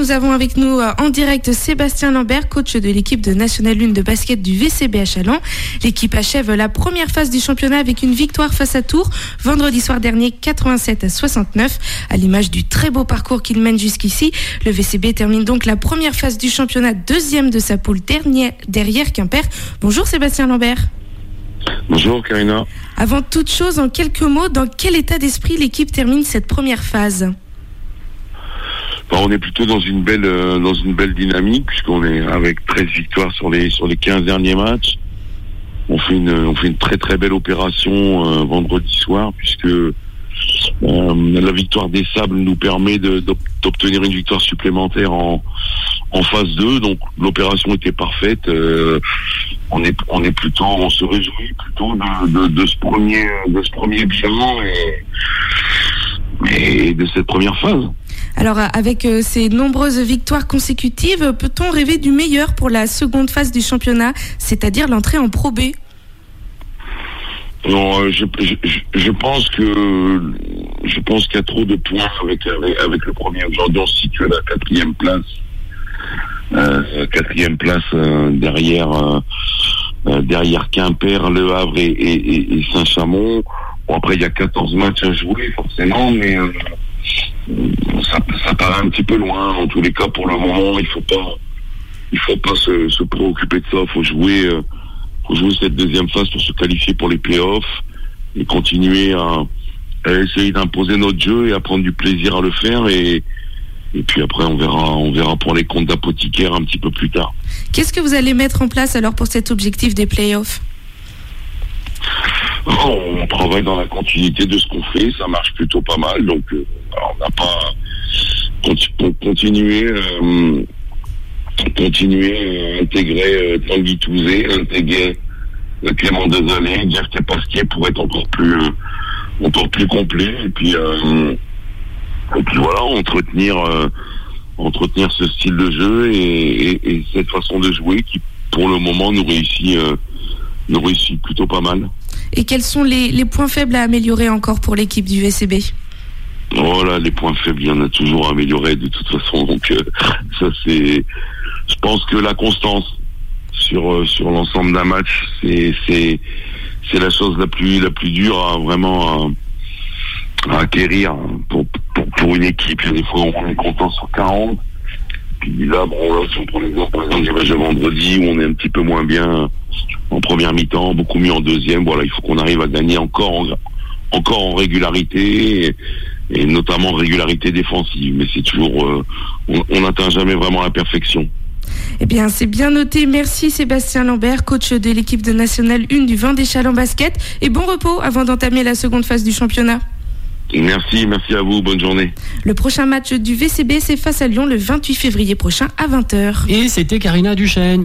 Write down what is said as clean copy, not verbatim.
nous avons avec nous en direct Sébastien Lambert, coach de l'équipe de National 1 de basket du VCB à Challans. L'équipe achève la première phase du championnat avec une victoire face à Tours vendredi soir dernier, 87-69. À l'image du très beau parcours qu'il mène jusqu'ici, le VCB termine donc la première phase du championnat, deuxième de sa poule derrière Quimper. Bonjour Sébastien Lambert. Bonjour Karina. Avant toute chose, en quelques mots, dans quel état d'esprit l'équipe termine cette première phase ? On est plutôt dans une belle dynamique, puisqu'on est avec 13 victoires sur les 15 derniers matchs. On fait une très très belle opération vendredi soir, puisque la victoire des Sables nous permet d'obtenir une victoire supplémentaire en phase 2. Donc l'opération était parfaite. On se réjouit plutôt de ce premier bilan et de cette première phase. Alors, avec ces nombreuses victoires consécutives, peut-on rêver du meilleur pour la seconde phase du championnat, c'est-à-dire l'entrée en Pro B ? Non, je pense qu'il y a trop de points avec le premier. Aujourd'hui, on se situe à la quatrième place derrière Quimper, Le Havre et Saint-Chamond. Bon, après, il y a 14 matchs à jouer, forcément, mais ça paraît un petit peu loin. En tous les cas, pour le moment, il faut pas se préoccuper de ça. Faut jouer cette deuxième phase pour se qualifier pour les playoffs et continuer à essayer d'imposer notre jeu et à prendre du plaisir à le faire. Et puis après, on verra pour les comptes d'apothicaire un petit peu plus tard. Qu'est-ce que vous allez mettre en place alors pour cet objectif des playoffs ? On travaille dans la continuité de ce qu'on fait, ça marche plutôt pas mal, donc on n'a pas continuer à intégrer Tanguy Touzé, intégrer Clément Desalé, Jeff Pasquier pour être encore plus complet, et puis voilà, entretenir ce style de jeu et cette façon de jouer qui pour le moment nous réussit plutôt pas mal. Et quels sont les points faibles à améliorer encore pour l'équipe du VCB ? Voilà, les points faibles, il y en a toujours à améliorer de toute façon. Donc ça c'est, je pense que la constance sur l'ensemble d'un match, c'est la chose la plus dure à vraiment à acquérir pour une équipe. Il y a des fois où on est content sur 40. Puis là, si on prend l'exemple par exemple du match de vendredi où on est un petit peu moins bien en première mi-temps, beaucoup mieux en deuxième. Voilà, il faut qu'on arrive à gagner encore en régularité et notamment en régularité défensive. Mais c'est toujours, on n'atteint jamais vraiment la perfection. Eh bien, c'est bien noté. Merci Sébastien Lambert, coach de l'équipe de National 1 du Vendée Challans Basket. Et bon repos avant d'entamer la seconde phase du championnat. Merci à vous, bonne journée. Le prochain match du VCB, c'est face à Lyon le 28 février prochain à 20h. Et c'était Karina Duchesne.